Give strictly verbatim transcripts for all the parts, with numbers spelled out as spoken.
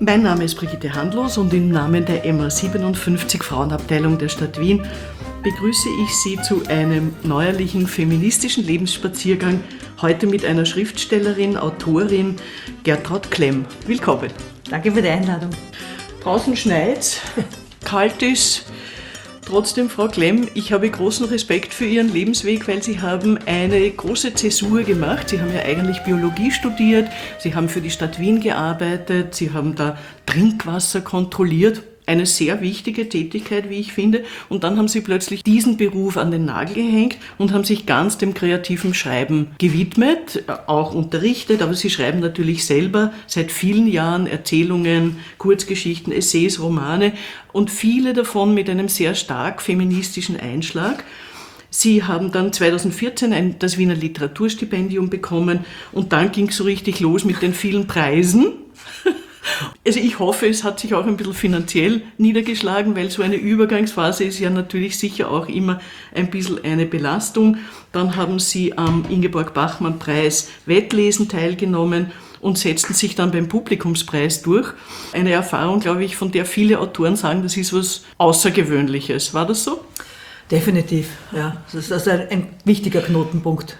Mein Name ist Brigitte Handlos und im Namen der M A siebenundfünfzig Frauenabteilung der Stadt Wien begrüße ich Sie zu einem neuerlichen feministischen Lebensspaziergang, heute mit einer Schriftstellerin, Autorin, Gertraud Klemm. Willkommen. Danke für die Einladung. Draußen schneit's, kalt ist. Trotzdem, Frau Klemm, ich habe großen Respekt für Ihren Lebensweg, weil Sie haben eine große Zäsur gemacht. Sie haben ja eigentlich Biologie studiert, Sie haben für die Stadt Wien gearbeitet, Sie haben da Trinkwasser kontrolliert. Eine sehr wichtige Tätigkeit, wie ich finde. Und dann haben Sie plötzlich diesen Beruf an den Nagel gehängt und haben sich ganz dem kreativen Schreiben gewidmet, auch unterrichtet. Aber Sie schreiben natürlich selber seit vielen Jahren Erzählungen, Kurzgeschichten, Essays, Romane und viele davon mit einem sehr stark feministischen Einschlag. Sie haben dann zweitausendvierzehn ein, das Wiener Literaturstipendium bekommen und dann ging es so richtig los mit den vielen Preisen. Also ich hoffe, es hat sich auch ein bisschen finanziell niedergeschlagen, weil so eine Übergangsphase ist ja natürlich sicher auch immer ein bisschen eine Belastung. Dann haben Sie am Ingeborg-Bachmann-Preis Wettlesen teilgenommen und setzten sich dann beim Publikumspreis durch. Eine Erfahrung, glaube ich, von der viele Autoren sagen, das ist was Außergewöhnliches. War das so? Definitiv, ja. Das ist also ein, ein wichtiger Knotenpunkt.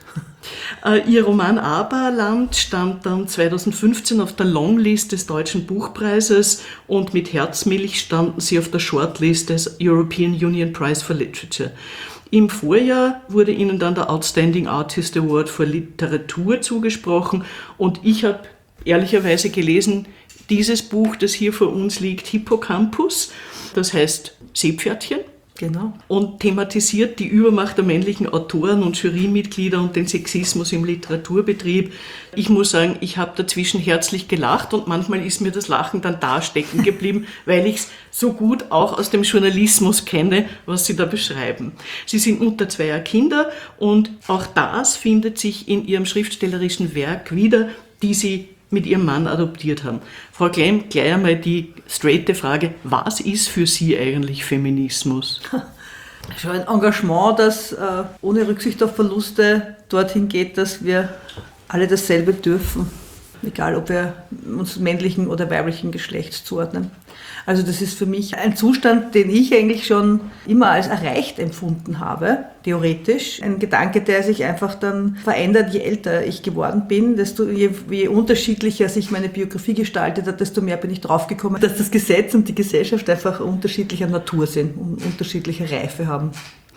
Ihr Roman Aberland stand dann zweitausendfünfzehn auf der Longlist des Deutschen Buchpreises und mit Herzmilch standen Sie auf der Shortlist des European Union Prize for Literature. Im Vorjahr wurde Ihnen dann der Outstanding Artist Award für Literatur zugesprochen und ich habe ehrlicherweise gelesen, dieses Buch, das hier vor uns liegt, Hippocampus, das heißt Seepferdchen. Genau. Und thematisiert die Übermacht der männlichen Autoren und Jurymitglieder und den Sexismus im Literaturbetrieb. Ich muss sagen, ich habe dazwischen herzlich gelacht und manchmal ist mir das Lachen dann da stecken geblieben, weil ich es so gut auch aus dem Journalismus kenne, was Sie da beschreiben. Sie sind Mutter zweier Kinder und auch das findet sich in Ihrem schriftstellerischen Werk wieder, die Sie mit Ihrem Mann adoptiert haben. Frau Klemm, gleich einmal die straighte Frage, was ist für Sie eigentlich Feminismus? Schon ein Engagement, das äh, ohne Rücksicht auf Verluste dorthin geht, dass wir alle dasselbe dürfen, egal ob wir uns männlichen oder weiblichen Geschlechts zuordnen. Also das ist für mich ein Zustand, den ich eigentlich schon immer als erreicht empfunden habe, theoretisch. Ein Gedanke, der sich einfach dann verändert, je älter ich geworden bin, desto je, je unterschiedlicher sich meine Biografie gestaltet hat, desto mehr bin ich draufgekommen, dass das Gesetz und die Gesellschaft einfach unterschiedlicher Natur sind und unterschiedliche Reife haben.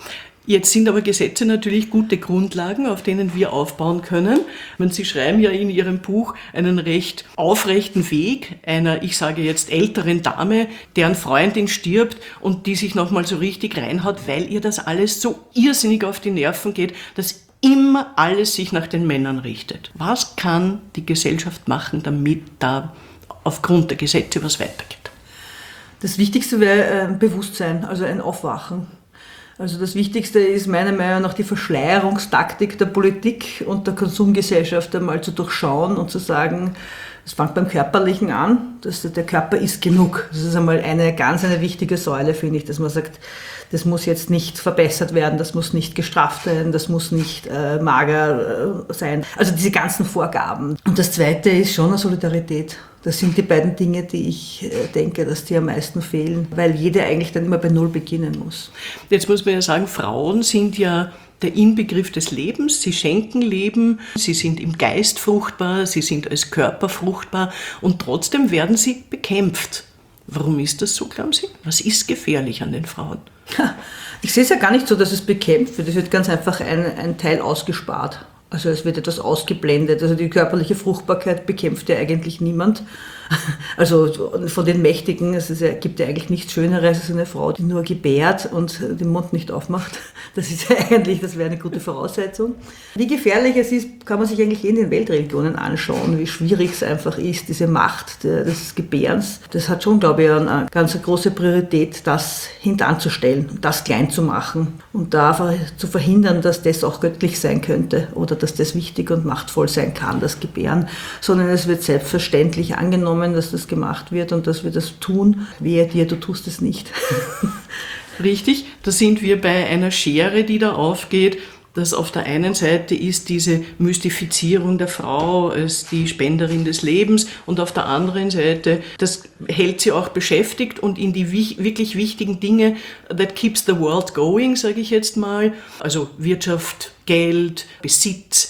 Jetzt sind aber Gesetze natürlich gute Grundlagen, auf denen wir aufbauen können. Sie schreiben ja in Ihrem Buch einen recht aufrechten Weg einer, ich sage jetzt, älteren Dame, deren Freundin stirbt und die sich nochmal so richtig reinhaut, weil ihr das alles so irrsinnig auf die Nerven geht, dass immer alles sich nach den Männern richtet. Was kann die Gesellschaft machen, damit da aufgrund der Gesetze was weitergeht? Das Wichtigste wäre ein Bewusstsein, also ein Aufwachen. Also das Wichtigste ist meiner Meinung nach die Verschleierungstaktik der Politik und der Konsumgesellschaft einmal zu durchschauen und zu sagen, es fängt beim Körperlichen an, dass der Körper ist genug. Das ist einmal eine ganz eine wichtige Säule, finde ich, dass man sagt, das muss jetzt nicht verbessert werden, das muss nicht gestraft werden, das muss nicht äh, mager äh, sein. Also diese ganzen Vorgaben. Und das Zweite ist schon eine Solidarität. Das sind die beiden Dinge, die ich äh, denke, dass die am meisten fehlen, weil jede eigentlich dann immer bei Null beginnen muss. Jetzt muss man ja sagen, Frauen sind ja der Inbegriff des Lebens. Sie schenken Leben, sie sind im Geist fruchtbar, sie sind als Körper fruchtbar und trotzdem werden sie bekämpft. Warum ist das so, glauben Sie? Was ist gefährlich an den Frauen? Ich sehe es ja gar nicht so, dass es bekämpft wird. Es wird ganz einfach ein, ein Teil ausgespart. Also es wird etwas ausgeblendet. Also die körperliche Fruchtbarkeit bekämpft ja eigentlich niemand. Also von den Mächtigen, es ist ja, gibt ja eigentlich nichts Schöneres als eine Frau, die nur gebärt und den Mund nicht aufmacht. Das ist ja eigentlich, das wäre eine gute Voraussetzung. Wie gefährlich es ist, kann man sich eigentlich in den Weltreligionen anschauen, wie schwierig es einfach ist, diese Macht des Gebärens. Das hat schon, glaube ich, eine ganz große Priorität, das hintanzustellen, das klein zu machen und da zu verhindern, dass das auch göttlich sein könnte oder dass das wichtig und machtvoll sein kann, das Gebären, sondern es wird selbstverständlich angenommen, dass das gemacht wird und dass wir das tun. Wehe dir, du tust es nicht. Richtig, da sind wir bei einer Schere, die da aufgeht. dass auf der einen Seite ist diese Mystifizierung der Frau als die Spenderin des Lebens und auf der anderen Seite, das hält sie auch beschäftigt und in die wirklich wichtigen Dinge, that keeps the world going, sage ich jetzt mal, also Wirtschaft, Geld, Besitz,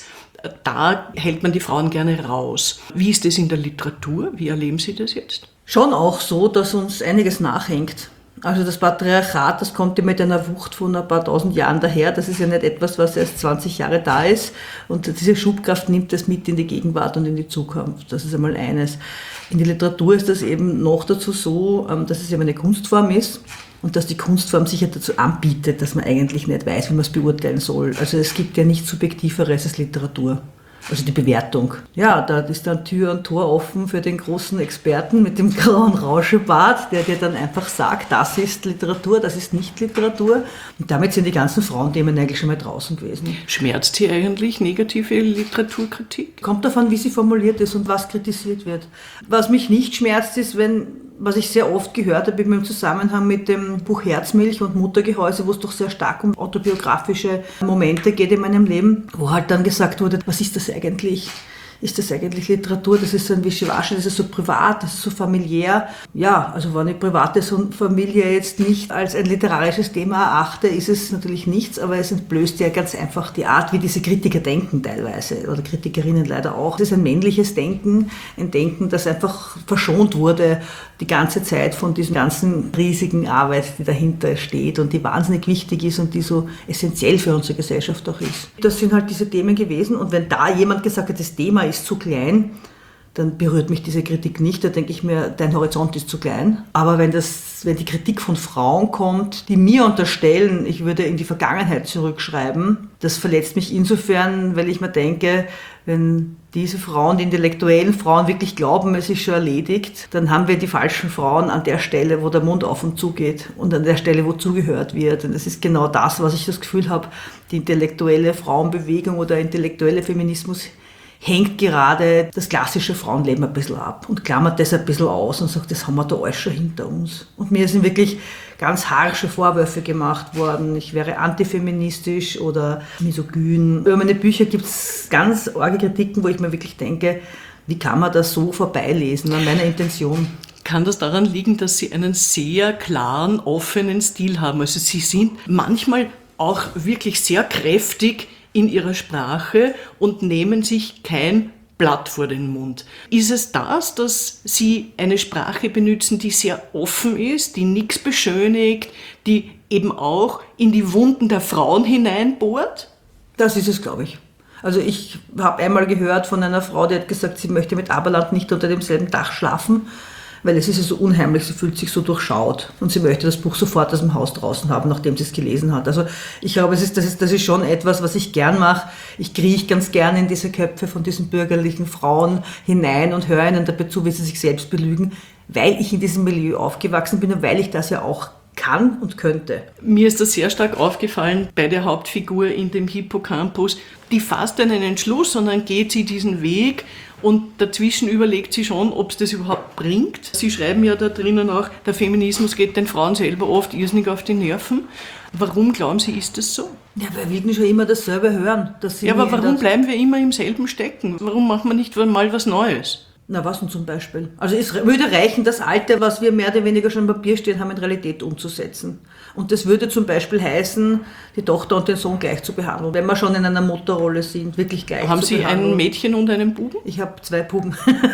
da hält man die Frauen gerne raus. Wie ist das in der Literatur? Wie erleben Sie das jetzt? Schon auch so, dass uns einiges nachhängt. Also das Patriarchat, das kommt ja mit einer Wucht von ein paar tausend Jahren daher. Das ist ja nicht etwas, was erst zwanzig Jahre da ist. Und diese Schubkraft nimmt das mit in die Gegenwart und in die Zukunft. Das ist einmal eines. In der Literatur ist das eben noch dazu so, dass es eben eine Kunstform ist. Und dass die Kunstform sich ja dazu anbietet, dass man eigentlich nicht weiß, wie man es beurteilen soll. Also es gibt ja nichts Subjektiveres als Literatur. Also die Bewertung. Ja, da ist dann Tür und Tor offen für den großen Experten mit dem grauen Rauschebart, der dir dann einfach sagt, das ist Literatur, das ist nicht Literatur. Und damit sind die ganzen Frauenthemen eigentlich schon mal draußen gewesen. Schmerzt Sie eigentlich negative Literaturkritik? Kommt davon, wie sie formuliert ist und was kritisiert wird. Was mich nicht schmerzt, ist, wenn, was ich sehr oft gehört habe im Zusammenhang mit dem Buch Herzmilch und Muttergehäuse, wo es doch sehr stark um autobiografische Momente geht in meinem Leben, wo halt dann gesagt wurde, was ist das eigentlich? Ist das eigentlich Literatur? Das ist so ein Wischiwaschi, das ist so privat, das ist so familiär. Ja, also wenn ich private Familie jetzt nicht als ein literarisches Thema erachte, ist es natürlich nichts, aber es entblößt ja ganz einfach die Art, wie diese Kritiker denken teilweise, oder Kritikerinnen leider auch. Das ist ein männliches Denken, ein Denken, das einfach verschont wurde die ganze Zeit von dieser ganzen riesigen Arbeit, die dahinter steht und die wahnsinnig wichtig ist und die so essentiell für unsere Gesellschaft auch ist. Das sind halt diese Themen gewesen und wenn da jemand gesagt hat, das Thema ist zu klein, dann berührt mich diese Kritik nicht. Da denke ich mir, dein Horizont ist zu klein. Aber wenn, das, wenn die Kritik von Frauen kommt, die mir unterstellen, ich würde in die Vergangenheit zurückschreiben, das verletzt mich insofern, weil ich mir denke, wenn diese Frauen, die intellektuellen Frauen wirklich glauben, es ist schon erledigt, dann haben wir die falschen Frauen an der Stelle, wo der Mund auf und zu geht und an der Stelle, wo zugehört wird. Und das ist genau das, was ich das Gefühl habe, die intellektuelle Frauenbewegung oder intellektuelle Feminismus hängt gerade das klassische Frauenleben ein bisschen ab und klammert das ein bisschen aus und sagt, das haben wir da alles schon hinter uns. Und mir sind wirklich ganz harsche Vorwürfe gemacht worden, ich wäre antifeministisch oder misogyn. Über meine Bücher gibt es ganz arge Kritiken, wo ich mir wirklich denke, wie kann man das so vorbeilesen an meiner Intention? Kann das daran liegen, dass Sie einen sehr klaren, offenen Stil haben? Also Sie sind manchmal auch wirklich sehr kräftig in ihrer Sprache und nehmen sich kein Blatt vor den Mund. Ist es das, dass Sie eine Sprache benutzen, die sehr offen ist, die nichts beschönigt, die eben auch in die Wunden der Frauen hineinbohrt? Das ist es, glaube ich. Also ich habe einmal gehört von einer Frau, die hat gesagt, sie möchte mit Aberland nicht unter demselben Dach schlafen, weil es ist ja so unheimlich, sie fühlt sich so durchschaut und sie möchte das Buch sofort aus dem Haus draußen haben, nachdem sie es gelesen hat. Also ich glaube, es ist, das, ist, das ist schon etwas, was ich gern mache. Ich krieche ganz gern in diese Köpfe von diesen bürgerlichen Frauen hinein und höre ihnen dabei zu, wie sie sich selbst belügen, weil ich in diesem Milieu aufgewachsen bin und weil ich das ja auch kann und könnte. Mir ist das sehr stark aufgefallen bei der Hauptfigur in dem Hippocampus. Die fasst einen Entschluss und dann geht sie diesen Weg und dazwischen überlegt sie schon, ob es das überhaupt bringt. Sie schreiben ja da drinnen auch, der Feminismus geht den Frauen selber oft irrsinnig auf die Nerven. Warum glauben Sie, ist das so? Ja, weil wir schon immer dasselbe hören. Dass sie ja, aber warum bleiben wir immer im selben Stecken? Warum machen wir nicht mal was Neues? Na, was denn zum Beispiel? Also es würde reichen, das Alte, was wir mehr oder weniger schon im Papier stehen haben, in Realität umzusetzen. Und das würde zum Beispiel heißen, die Tochter und den Sohn gleich zu behandeln, wenn wir schon in einer Mutterrolle sind, wirklich gleich haben zu Sie behandeln. Haben Sie ein Mädchen und einen Buben? Ich habe zwei Buben.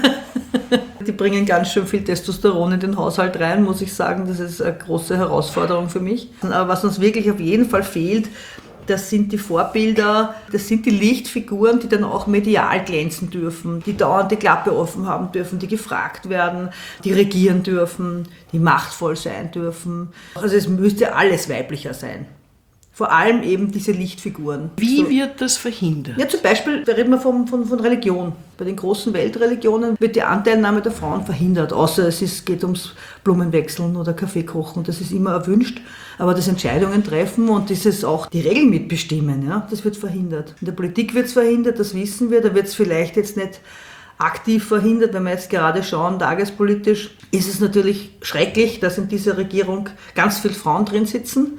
Die bringen ganz schön viel Testosteron in den Haushalt rein, muss ich sagen. Das ist eine große Herausforderung für mich. Aber was uns wirklich auf jeden Fall fehlt, das sind die Vorbilder, das sind die Lichtfiguren, die dann auch medial glänzen dürfen, die dauernd die Klappe offen haben dürfen, die gefragt werden, die regieren dürfen, die machtvoll sein dürfen. Also es müsste alles weiblicher sein. Vor allem eben diese Lichtfiguren. Wie so. wird das verhindert? Ja, zum Beispiel, da reden wir von, von, von Religion. Bei den großen Weltreligionen wird die Anteilnahme der Frauen verhindert, außer es ist, geht ums Blumenwechseln oder Kaffee kochen. Das ist immer erwünscht. Aber das Entscheidungen treffen und dieses auch die Regeln mitbestimmen, ja, das wird verhindert. In der Politik wird es verhindert, das wissen wir. Da wird es vielleicht jetzt nicht aktiv verhindert, wenn wir jetzt gerade schauen, tagespolitisch, ist es natürlich schrecklich, dass in dieser Regierung ganz viele Frauen drin sitzen.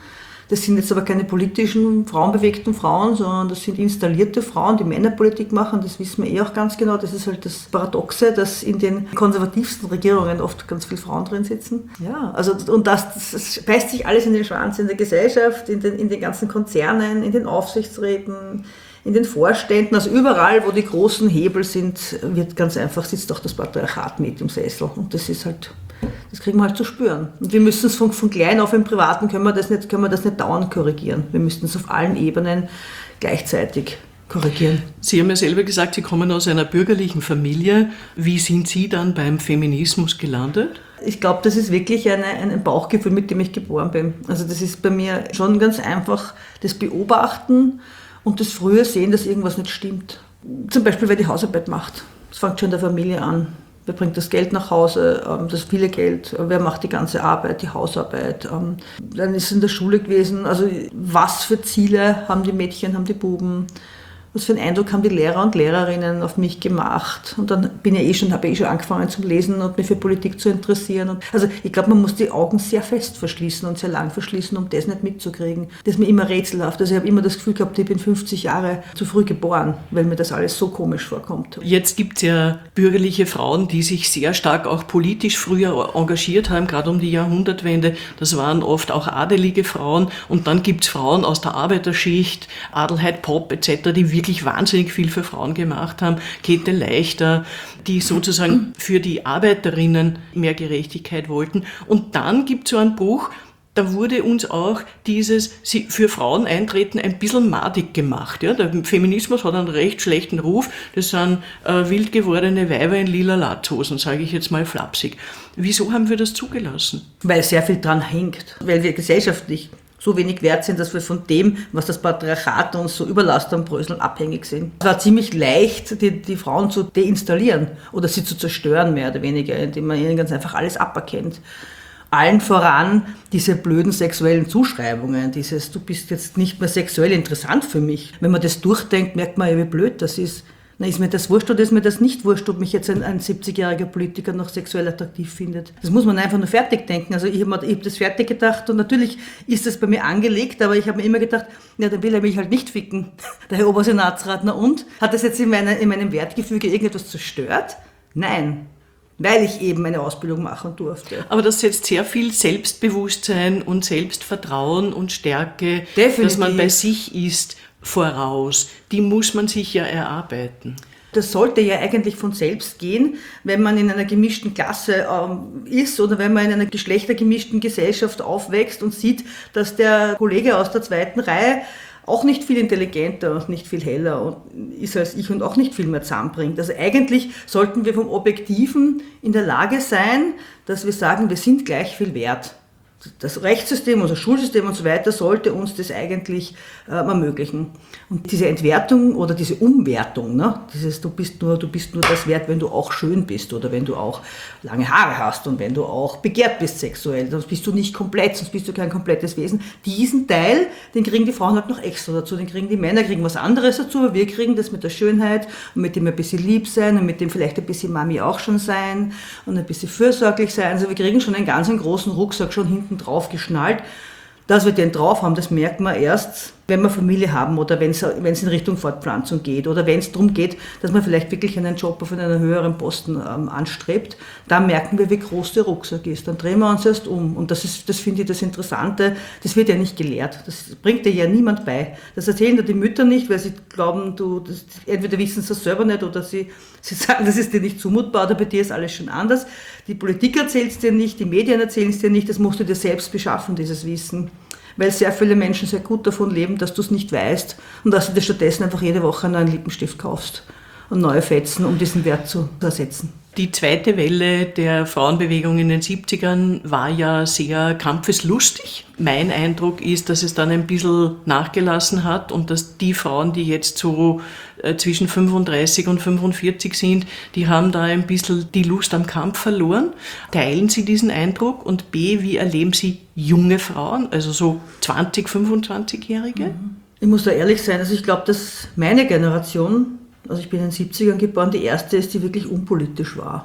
Das sind jetzt aber keine politischen, frauenbewegten Frauen, sondern das sind installierte Frauen, die Männerpolitik machen. Das wissen wir eh auch ganz genau. Das ist halt das Paradoxe, dass in den konservativsten Regierungen oft ganz viele Frauen drin sitzen. Ja, also, und das, das beißt sich alles in den Schwanz in der Gesellschaft, in den, in den ganzen Konzernen, in den Aufsichtsräten, in den Vorständen, also überall, wo die großen Hebel sind, wird ganz einfach, sitzt auch das Patriarchat mit im Sessel. Und das ist halt, das kriegen wir halt zu spüren. Und wir müssen es von, von klein auf im Privaten, können wir das nicht, können wir das nicht dauernd korrigieren. Wir müssen es auf allen Ebenen gleichzeitig korrigieren. Sie haben ja selber gesagt, Sie kommen aus einer bürgerlichen Familie. Wie sind Sie dann beim Feminismus gelandet? Ich glaube, das ist wirklich eine, ein Bauchgefühl, mit dem ich geboren bin. Also das ist bei mir schon ganz einfach das Beobachten und das frühe Sehen, dass irgendwas nicht stimmt. Zum Beispiel, wer die Hausarbeit macht. Das fängt schon in der Familie an. Wer bringt das Geld nach Hause, das viele Geld, wer macht die ganze Arbeit, die Hausarbeit. Dann ist es in der Schule gewesen, also was für Ziele haben die Mädchen, haben die Buben, was für einen Eindruck haben die Lehrer und Lehrerinnen auf mich gemacht. Und dann bin ja eh schon, habe ich eh schon angefangen zu lesen und mich für Politik zu interessieren. Und also ich glaube, man muss die Augen sehr fest verschließen und sehr lang verschließen, um das nicht mitzukriegen. Das ist mir immer rätselhaft. Also ich habe immer das Gefühl gehabt, ich bin fünfzig Jahre zu früh geboren, weil mir das alles so komisch vorkommt. Jetzt gibt es ja bürgerliche Frauen, die sich sehr stark auch politisch früher engagiert haben, gerade um die Jahrhundertwende. Das waren oft auch adelige Frauen. Und dann gibt es Frauen aus der Arbeiterschicht, Adelheid Popp et cetera, die wirklich wirklich wahnsinnig viel für Frauen gemacht haben. Käthe Leichter, die sozusagen für die Arbeiterinnen mehr Gerechtigkeit wollten. Und dann gibt es so einen Bruch, da wurde uns auch dieses für Frauen eintreten ein bisschen madig gemacht. Ja? Der Feminismus hat einen recht schlechten Ruf. Das sind äh, wild gewordene Weiber in lila Latzhosen, sage ich jetzt mal flapsig. Wieso haben wir das zugelassen? Weil sehr viel dran hängt. Weil wir gesellschaftlich so wenig wert sind, dass wir von dem, was das Patriarchat uns so überlastet und Bröseln abhängig sind. Es war ziemlich leicht, die, die Frauen zu deinstallieren oder sie zu zerstören, mehr oder weniger, indem man ihnen ganz einfach alles aberkennt. Allen voran diese blöden sexuellen Zuschreibungen, dieses, du bist jetzt nicht mehr sexuell interessant für mich. Wenn man das durchdenkt, merkt man ja, wie blöd das ist. Na, ist mir das wurscht oder ist mir das nicht wurscht, ob mich jetzt ein, ein siebzigjähriger Politiker noch sexuell attraktiv findet? Das muss man einfach nur fertig denken. Also ich habe hab das fertig gedacht und natürlich ist das bei mir angelegt, aber ich habe mir immer gedacht, ja, dann will er mich halt nicht ficken, der Herr Obersenatsrat. Na und? Hat das jetzt in, meine, in meinem Wertgefüge irgendetwas zerstört? Nein. Weil ich eben eine Ausbildung machen durfte. Aber das setzt sehr viel Selbstbewusstsein und Selbstvertrauen und Stärke, Definitiv. Dass man bei sich ist, voraus. Die muss man sich ja erarbeiten. Das sollte ja eigentlich von selbst gehen, wenn man in einer gemischten Klasse ähm, ist oder wenn man in einer geschlechtergemischten Gesellschaft aufwächst und sieht, dass der Kollege aus der zweiten Reihe auch nicht viel intelligenter und nicht viel heller ist als ich und auch nicht viel mehr zusammenbringt. Also eigentlich sollten wir vom Objektiven in der Lage sein, dass wir sagen, wir sind gleich viel wert. Das Rechtssystem, unser Schulsystem und so weiter sollte uns das eigentlich äh, ermöglichen. Und diese Entwertung oder diese Umwertung, ne, dieses du bist nur, du bist nur das wert, wenn du auch schön bist oder wenn du auch lange Haare hast und wenn du auch begehrt bist sexuell, sonst bist du nicht komplett, sonst bist du kein komplettes Wesen. Diesen Teil, den kriegen die Frauen halt noch extra dazu, den kriegen die Männer, kriegen was anderes dazu, aber wir kriegen das mit der Schönheit und mit dem ein bisschen lieb sein und mit dem vielleicht ein bisschen Mami auch schon sein und ein bisschen fürsorglich sein. Also wir kriegen schon einen ganz großen Rucksack schon hinten drauf geschnallt. Dass wir den drauf haben, das merkt man erst, wenn wir Familie haben oder wenn es in Richtung Fortpflanzung geht oder wenn es darum geht, dass man vielleicht wirklich einen Job auf einen höheren Posten ähm, anstrebt, dann merken wir, wie groß der Rucksack ist. Dann drehen wir uns erst um. Und das ist, das finde ich das Interessante, das wird ja nicht gelehrt. Das bringt dir ja niemand bei. Das erzählen dir die Mütter nicht, weil sie glauben, du, das, entweder wissen sie das selber nicht oder sie, sie sagen, das ist dir nicht zumutbar oder bei dir ist alles schon anders. Die Politik erzählt es dir nicht, die Medien erzählen es dir nicht, das musst du dir selbst beschaffen, dieses Wissen. Weil sehr viele Menschen sehr gut davon leben, dass du es nicht weißt und dass du dir stattdessen einfach jede Woche einen neuen Lippenstift kaufst und neue Fetzen, um diesen Wert zu ersetzen. Die zweite Welle der Frauenbewegung in den siebzigern war ja sehr kampfeslustig. Mein Eindruck ist, dass es dann ein bisschen nachgelassen hat und dass die Frauen, die jetzt so äh, zwischen fünfunddreißig und fünfundvierzig sind, die haben da ein bisschen die Lust am Kampf verloren. Teilen Sie diesen Eindruck? Und B, wie erleben Sie junge Frauen, also so zwanzig-, fünfundzwanzigjährige? Ich muss da ehrlich sein, also ich glaube, dass meine Generation, also ich bin in den siebzigern geboren, die erste ist, die wirklich unpolitisch war.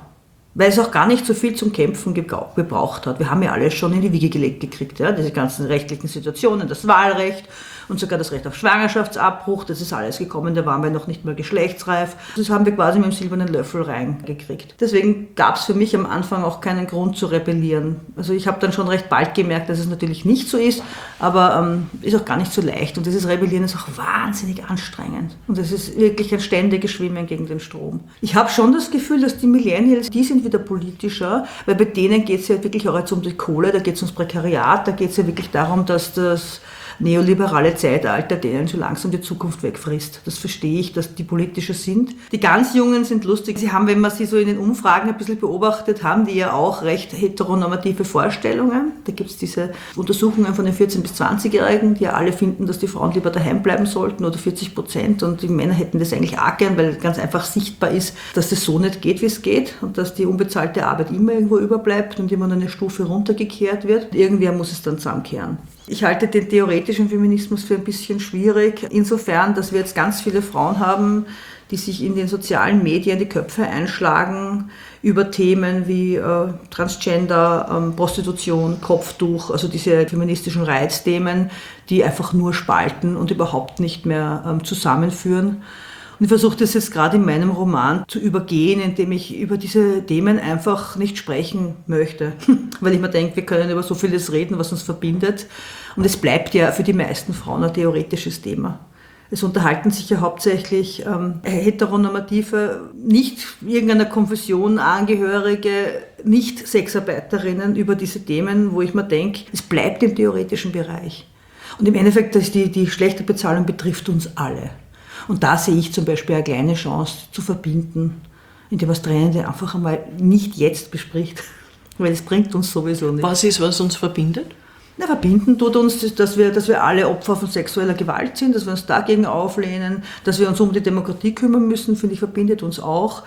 Weil es auch gar nicht so viel zum Kämpfen gebraucht hat. Wir haben ja alles schon in die Wiege gelegt gekriegt, ja? Diese ganzen rechtlichen Situationen, das Wahlrecht und sogar das Recht auf Schwangerschaftsabbruch, das ist alles gekommen, da waren wir noch nicht mal geschlechtsreif. Das haben wir quasi mit dem silbernen Löffel reingekriegt. Deswegen gab es für mich am Anfang auch keinen Grund zu rebellieren. Also ich habe dann schon recht bald gemerkt, dass es natürlich nicht so ist, aber ähm, ist auch gar nicht so leicht. Und dieses Rebellieren ist auch wahnsinnig anstrengend. Und es ist wirklich ein ständiges Schwimmen gegen den Strom. Ich habe schon das Gefühl, dass die Millennials, die sind wieder politischer, weil bei denen geht es ja wirklich auch jetzt um die Kohle, da geht es ums Prekariat, da geht es ja wirklich darum, dass das neoliberale Zeitalter denen so langsam die Zukunft wegfrisst. Das verstehe ich, dass die politischer sind. Die ganz Jungen sind lustig. Sie haben, wenn man sie so in den Umfragen ein bisschen beobachtet, haben die ja auch recht heteronormative Vorstellungen. Da gibt es diese Untersuchungen von den vierzehn- bis zwanzigjährigen, die ja alle finden, dass die Frauen lieber daheim bleiben sollten, oder vierzig Prozent. Und die Männer hätten das eigentlich auch gern, weil ganz einfach sichtbar ist, dass das so nicht geht, wie es geht, und dass die unbezahlte Arbeit immer irgendwo überbleibt und immer eine Stufe runtergekehrt wird. Irgendwer muss es dann zusammenkehren. Ich halte den theoretischen Feminismus für ein bisschen schwierig, insofern, dass wir jetzt ganz viele Frauen haben, die sich in den sozialen Medien die Köpfe einschlagen über Themen wie äh, Transgender, ähm, Prostitution, Kopftuch, also diese feministischen Reizthemen, die einfach nur spalten und überhaupt nicht mehr ähm, zusammenführen. Und ich versuche das jetzt gerade in meinem Roman zu übergehen, indem ich über diese Themen einfach nicht sprechen möchte. Weil ich mir denke, wir können über so vieles reden, was uns verbindet. Und es bleibt ja für die meisten Frauen ein theoretisches Thema. Es unterhalten sich ja hauptsächlich ähm, heteronormative, nicht irgendeiner Konfession angehörige, nicht Sexarbeiterinnen über diese Themen, wo ich mir denke, es bleibt im theoretischen Bereich. Und im Endeffekt, dass die, die schlechte Bezahlung betrifft uns alle. Und da sehe ich zum Beispiel eine kleine Chance zu verbinden, indem man es Trennende einfach einmal nicht jetzt bespricht, weil es bringt uns sowieso nicht. Was ist, was uns verbindet? Na, verbinden tut uns, dass wir, dass wir alle Opfer von sexueller Gewalt sind, dass wir uns dagegen auflehnen, dass wir uns um die Demokratie kümmern müssen, finde ich, verbindet uns auch.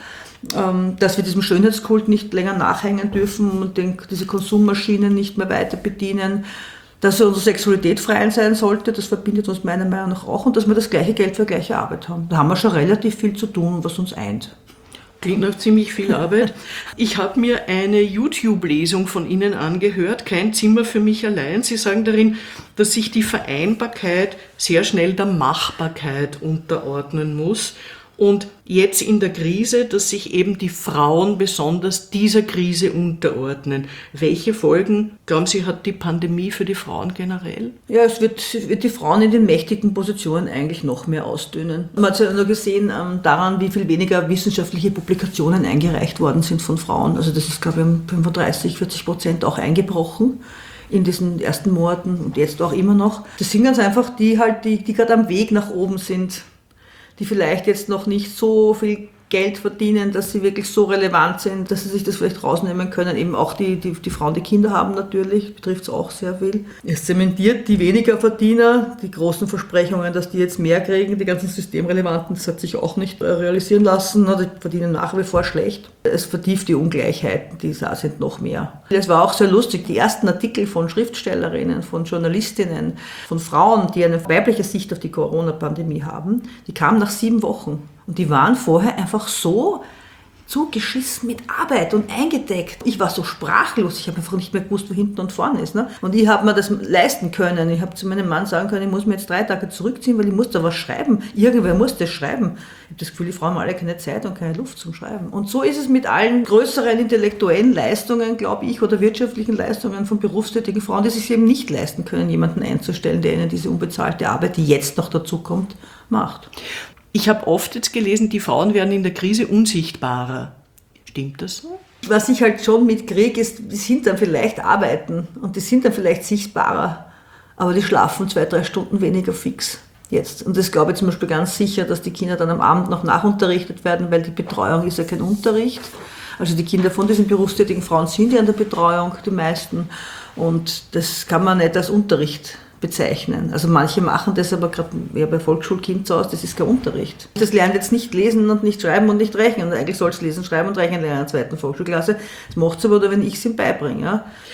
Dass wir diesem Schönheitskult nicht länger nachhängen dürfen und den, diese Konsummaschinen nicht mehr weiter bedienen. Dass unsere Sexualität frei sein sollte, das verbindet uns meiner Meinung nach auch, und dass wir das gleiche Geld für gleiche Arbeit haben. Da haben wir schon relativ viel zu tun, was uns eint. Klingt nach ziemlich viel Arbeit. Ich habe mir eine YouTube-Lesung von Ihnen angehört, Kein Zimmer für mich allein. Sie sagen darin, dass sich die Vereinbarkeit sehr schnell der Machbarkeit unterordnen muss. Und jetzt in der Krise, dass sich eben die Frauen besonders dieser Krise unterordnen. Welche Folgen, glauben Sie, hat die Pandemie für die Frauen generell? Ja, es wird, es wird die Frauen in den mächtigen Positionen eigentlich noch mehr ausdünnen. Man hat es ja nur gesehen ähm, daran, wie viel weniger wissenschaftliche Publikationen eingereicht worden sind von Frauen. Also das ist, glaube ich, um fünfunddreißig, vierzig Prozent auch eingebrochen in diesen ersten Monaten und jetzt auch immer noch. Das sind ganz einfach die halt, die, die gerade am Weg nach oben sind, die vielleicht jetzt noch nicht so viel Geld verdienen, dass sie wirklich so relevant sind, dass sie sich das vielleicht rausnehmen können. Eben auch die, die, die Frauen, die Kinder haben natürlich, betrifft es auch sehr viel. Es zementiert die weniger Verdiener, die großen Versprechungen, dass die jetzt mehr kriegen, die ganzen Systemrelevanten, das hat sich auch nicht realisieren lassen, die verdienen nach wie vor schlecht. Es vertieft die Ungleichheiten, die da sind, noch mehr. Es war auch sehr lustig, die ersten Artikel von Schriftstellerinnen, von Journalistinnen, von Frauen, die eine weibliche Sicht auf die Corona-Pandemie haben, die kamen nach sieben Wochen. Und die waren vorher einfach so zugeschissen mit Arbeit und eingedeckt. Ich war so sprachlos, ich habe einfach nicht mehr gewusst, wo hinten und vorne ist. Ne? Und ich habe mir das leisten können. Ich habe zu meinem Mann sagen können, ich muss mir jetzt drei Tage zurückziehen, weil ich muss da was schreiben. Irgendwer muss das schreiben. Ich habe das Gefühl, die Frauen haben alle keine Zeit und keine Luft zum Schreiben. Und so ist es mit allen größeren intellektuellen Leistungen, glaube ich, oder wirtschaftlichen Leistungen von berufstätigen Frauen, die sich eben nicht leisten können, jemanden einzustellen, der ihnen diese unbezahlte Arbeit, die jetzt noch dazu kommt, macht. Ich habe oft jetzt gelesen, die Frauen werden in der Krise unsichtbarer. Stimmt das so? Was ich halt schon mitkriege, ist, die sind dann vielleicht arbeiten und die sind dann vielleicht sichtbarer, aber die schlafen zwei, drei Stunden weniger fix jetzt. Und das glaube ich zum Beispiel ganz sicher, dass die Kinder dann am Abend noch nachunterrichtet werden, weil die Betreuung ist ja kein Unterricht. Also die Kinder von diesen berufstätigen Frauen sind ja in der Betreuung, die meisten. Und das kann man nicht als Unterricht bezeichnen. Also manche machen das aber gerade ja, bei Volksschulkind so aus, das ist kein Unterricht. Das lernt jetzt nicht lesen und nicht schreiben und nicht rechnen. Und eigentlich soll es lesen, schreiben und rechnen lernen in der zweiten Volksschulklasse. Das macht es aber, wenn ich es ihm beibringe. Ja.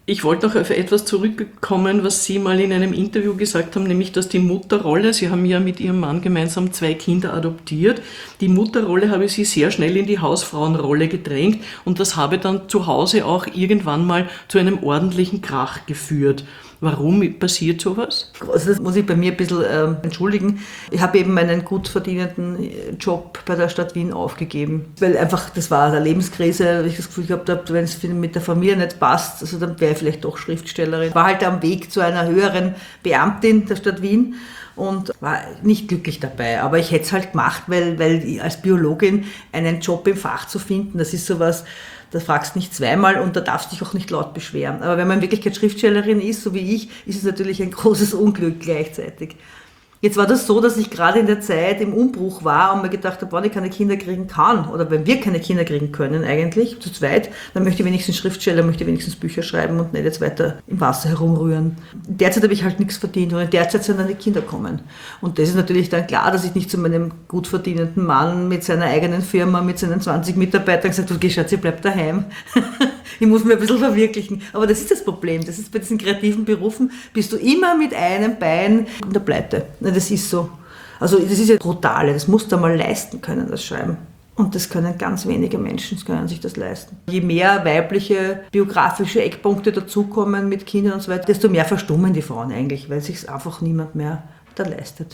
Ich wollte noch auf etwas zurückkommen, was Sie mal in einem Interview gesagt haben, nämlich, dass die Mutterrolle, Sie haben ja mit Ihrem Mann gemeinsam zwei Kinder adoptiert, die Mutterrolle habe Sie sehr schnell in die Hausfrauenrolle gedrängt und das habe dann zu Hause auch irgendwann mal zu einem ordentlichen Krach geführt. Warum passiert sowas? Also das muss ich bei mir ein bisschen äh, entschuldigen. Ich habe eben meinen gut verdienenden Job bei der Stadt Wien aufgegeben, weil einfach, das war eine Lebenskrise, weil ich das Gefühl gehabt habe, wenn es mit der Familie nicht passt, also dann wäre ich vielleicht doch Schriftstellerin. War halt am Weg zu einer höheren Beamtin der Stadt Wien und war nicht glücklich dabei. Aber ich hätte es halt gemacht, weil, weil als Biologin einen Job im Fach zu finden, das ist sowas, da fragst du nicht zweimal und da darfst du dich auch nicht laut beschweren. Aber wenn man in Wirklichkeit Schriftstellerin ist, so wie ich, ist es natürlich ein großes Unglück gleichzeitig. Jetzt war das so, dass ich gerade in der Zeit im Umbruch war und mir gedacht habe, wenn ich keine Kinder kriegen kann oder wenn wir keine Kinder kriegen können eigentlich, zu zweit, dann möchte ich wenigstens Schriftsteller, möchte ich wenigstens Bücher schreiben und nicht jetzt weiter im Wasser herumrühren. Derzeit habe ich halt nichts verdient und in der Zeit sind dann die Kinder kommen. Und das ist natürlich dann klar, dass ich nicht zu meinem gut verdienenden Mann mit seiner eigenen Firma, mit seinen zwanzig Mitarbeitern gesagt habe, okay, Schatz, ich bleib daheim. Ich muss mich ein bisschen verwirklichen. Aber das ist das Problem. Das ist bei diesen kreativen Berufen, bist du immer mit einem Bein in der Pleite. Das ist so. Also das ist ja brutal. Das musst du mal leisten können, das Schreiben. Und das können ganz wenige Menschen, das können sich das leisten. Je mehr weibliche biografische Eckpunkte dazukommen mit Kindern und so weiter, desto mehr verstummen die Frauen eigentlich, weil sich einfach niemand mehr da leistet.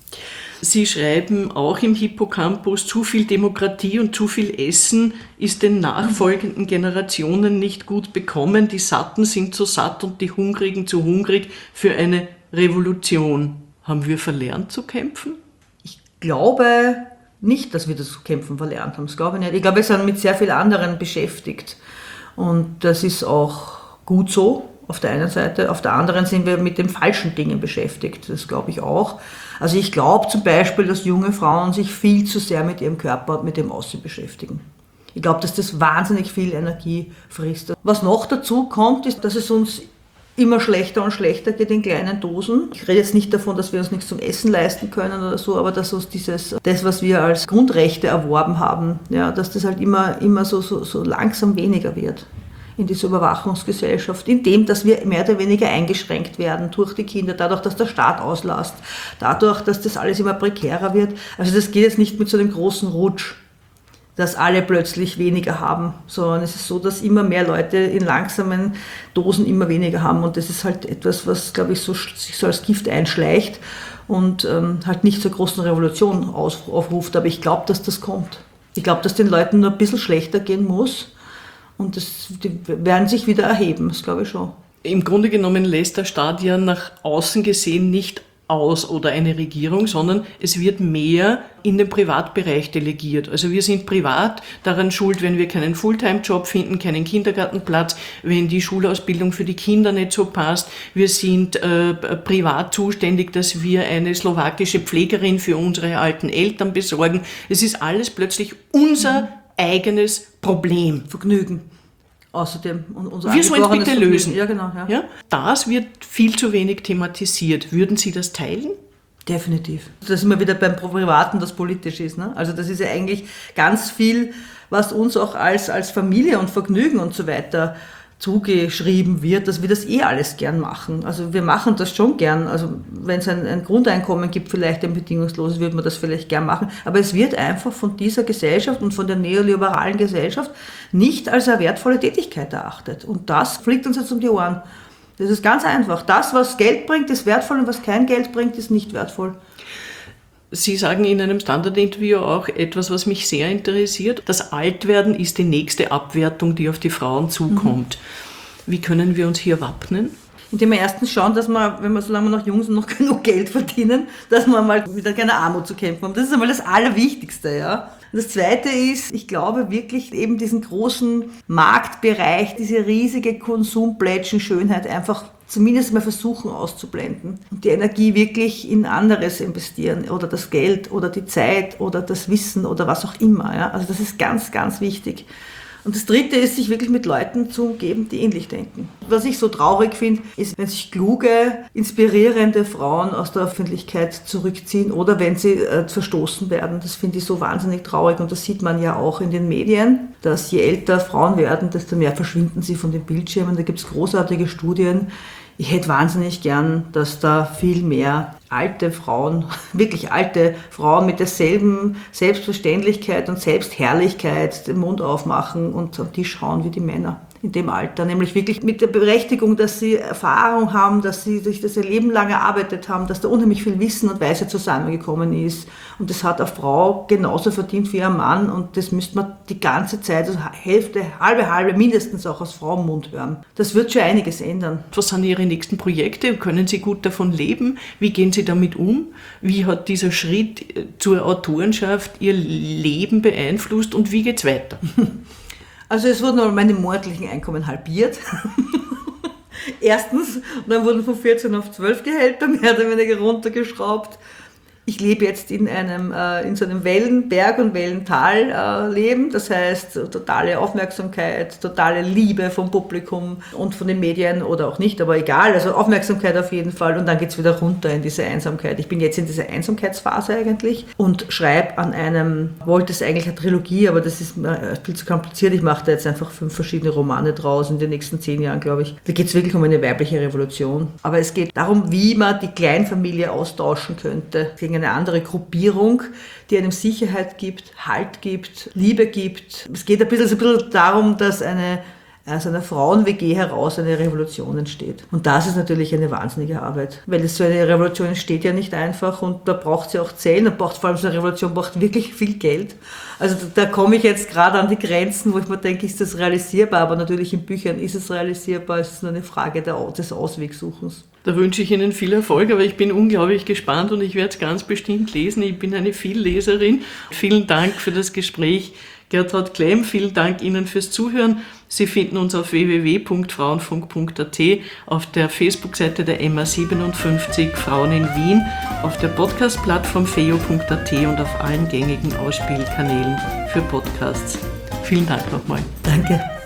Sie schreiben auch im Hippocampus, zu viel Demokratie und zu viel Essen ist den nachfolgenden Generationen nicht gut bekommen. Die Satten sind zu satt und die Hungrigen zu hungrig für eine Revolution. Haben wir verlernt zu kämpfen? Ich glaube nicht, dass wir das Kämpfen verlernt haben. Das glaube ich nicht. Ich glaube, wir sind mit sehr vielen anderen beschäftigt. Und das ist auch gut so, auf der einen Seite. Auf der anderen sind wir mit den falschen Dingen beschäftigt. Das glaube ich auch. Also ich glaube zum Beispiel, dass junge Frauen sich viel zu sehr mit ihrem Körper und mit dem Aussehen beschäftigen. Ich glaube, dass das wahnsinnig viel Energie frisst. Was noch dazu kommt, ist, dass es uns immer schlechter und schlechter geht in kleinen Dosen. Ich rede jetzt nicht davon, dass wir uns nichts zum Essen leisten können oder so, aber dass uns dieses, das, was wir als Grundrechte erworben haben, ja, dass das halt immer, immer so, so, so langsam weniger wird in dieser Überwachungsgesellschaft, indem, dass wir mehr oder weniger eingeschränkt werden durch die Kinder, dadurch, dass der Staat auslasst, dadurch, dass das alles immer prekärer wird. Also das geht jetzt nicht mit so einem großen Rutsch, dass alle plötzlich weniger haben, sondern es ist so, dass immer mehr Leute in langsamen Dosen immer weniger haben und das ist halt etwas, was, glaube ich, so, sich so als Gift einschleicht und ähm, halt nicht zur großen Revolution aus, aufruft, aber ich glaube, dass das kommt. Ich glaube, dass den Leuten nur ein bisschen schlechter gehen muss und das, die werden sich wieder erheben, das glaube ich schon. Im Grunde genommen lässt der Staat ja nach außen gesehen nicht aus oder eine Regierung, sondern es wird mehr in den Privatbereich delegiert. Also wir sind privat daran schuld, wenn wir keinen Fulltime-Job finden, keinen Kindergartenplatz, wenn die Schulausbildung für die Kinder nicht so passt. Wir sind äh, privat zuständig, dass wir eine slowakische Pflegerin für unsere alten Eltern besorgen. Es ist alles plötzlich unser mhm. eigenes Problem. Vergnügen. Außerdem unser wir sollen es bitte Vergnügen. lösen. Ja, genau, ja. Ja? Das wird viel zu wenig thematisiert. Würden Sie das teilen? Definitiv. Da sind wir wieder beim Privaten, das politisch ist. Ne? Also das ist ja eigentlich ganz viel, was uns auch als, als Familie und Vergnügen und so weiter zugeschrieben wird, dass wir das eh alles gern machen. Also wir machen das schon gern. Also wenn es ein, ein Grundeinkommen gibt, vielleicht ein bedingungsloses, würde man das vielleicht gern machen. Aber es wird einfach von dieser Gesellschaft und von der neoliberalen Gesellschaft nicht als eine wertvolle Tätigkeit erachtet. Und das fliegt uns jetzt um die Ohren. Das ist ganz einfach. Das, was Geld bringt, ist wertvoll und was kein Geld bringt, ist nicht wertvoll. Sie sagen in einem Standard-Interview auch etwas, was mich sehr interessiert. Das Altwerden ist die nächste Abwertung, die auf die Frauen zukommt. Mhm. Wie können wir uns hier wappnen? Indem wir erstens schauen, dass wir, wenn wir, solange wir noch jung sind, noch genug Geld verdienen, dass wir mal wieder keine Armut zu kämpfen haben. Das ist einmal das Allerwichtigste, ja. Das Zweite ist, ich glaube wirklich eben diesen großen Marktbereich, diese riesige Konsumplätschen-Schönheit einfach zumindest mal versuchen auszublenden und die Energie wirklich in anderes investieren oder das Geld oder die Zeit oder das Wissen oder was auch immer. Ja? Also das ist ganz, ganz wichtig. Und das Dritte ist, sich wirklich mit Leuten zu umgeben, die ähnlich denken. Was ich so traurig finde, ist, wenn sich kluge, inspirierende Frauen aus der Öffentlichkeit zurückziehen oder wenn sie äh, verstoßen werden. Das finde ich so wahnsinnig traurig und das sieht man ja auch in den Medien, dass je älter Frauen werden, desto mehr verschwinden sie von den Bildschirmen. Da gibt es großartige Studien. Ich hätte wahnsinnig gern, dass da viel mehr alte Frauen, wirklich alte Frauen mit derselben Selbstverständlichkeit und Selbstherrlichkeit den Mund aufmachen und auf die schauen wie die Männer in dem Alter. Nämlich wirklich mit der Berechtigung, dass sie Erfahrung haben, dass sie sich das ihr Leben lang erarbeitet haben, dass da unheimlich viel Wissen und Weisheit zusammengekommen ist. Und das hat eine Frau genauso verdient wie ein Mann und das müsste man die ganze Zeit, also Hälfte, halbe, halbe mindestens auch aus Frauenmund hören. Das wird schon einiges ändern. Was sind Ihre nächsten Projekte? Können Sie gut davon leben? Wie gehen Sie damit um? Wie hat dieser Schritt zur Autorenschaft Ihr Leben beeinflusst und wie geht's weiter? Also es wurden meine monatlichen Einkommen halbiert. Erstens, und dann wurden von vierzehn auf zwölf Gehälter mehr oder weniger runtergeschraubt. Ich lebe jetzt in einem äh, in so einem Wellenberg- und Wellental-Leben, äh, das heißt totale Aufmerksamkeit, totale Liebe vom Publikum und von den Medien oder auch nicht, aber egal, also Aufmerksamkeit auf jeden Fall und dann geht's wieder runter in diese Einsamkeit. Ich bin jetzt in dieser Einsamkeitsphase eigentlich und schreibe an einem, wollte es eigentlich eine Trilogie, aber das ist mir viel zu kompliziert, ich mache da jetzt einfach fünf verschiedene Romane draus in den nächsten zehn Jahren, glaube ich. Da geht's wirklich um eine weibliche Revolution, aber es geht darum, wie man die Kleinfamilie austauschen könnte gegen eine andere Gruppierung, die einem Sicherheit gibt, Halt gibt, Liebe gibt. Es geht ein bisschen, ein bisschen darum, dass eine, aus einer Frauen-W G heraus eine Revolution entsteht. Und das ist natürlich eine wahnsinnige Arbeit, weil es so eine Revolution entsteht ja nicht einfach und da braucht sie auch Zellen und braucht vor allem so eine Revolution braucht wirklich viel Geld. Also da, da komme ich jetzt gerade an die Grenzen, wo ich mir denke, ist das realisierbar? Aber natürlich in Büchern ist es realisierbar, es ist nur eine Frage der, des Auswegsuchens. Da wünsche ich Ihnen viel Erfolg, aber ich bin unglaublich gespannt und ich werde es ganz bestimmt lesen. Ich bin eine Vielleserin. Vielen Dank für das Gespräch, Gertraud Klemm. Vielen Dank Ihnen fürs Zuhören. Sie finden uns auf w w w punkt frauenfunk punkt a t, auf der Facebook-Seite der M A siebenundfünfzig Frauen in Wien, auf der Podcast-Plattform feo punkt a t und auf allen gängigen Ausspielkanälen für Podcasts. Vielen Dank nochmal. Danke.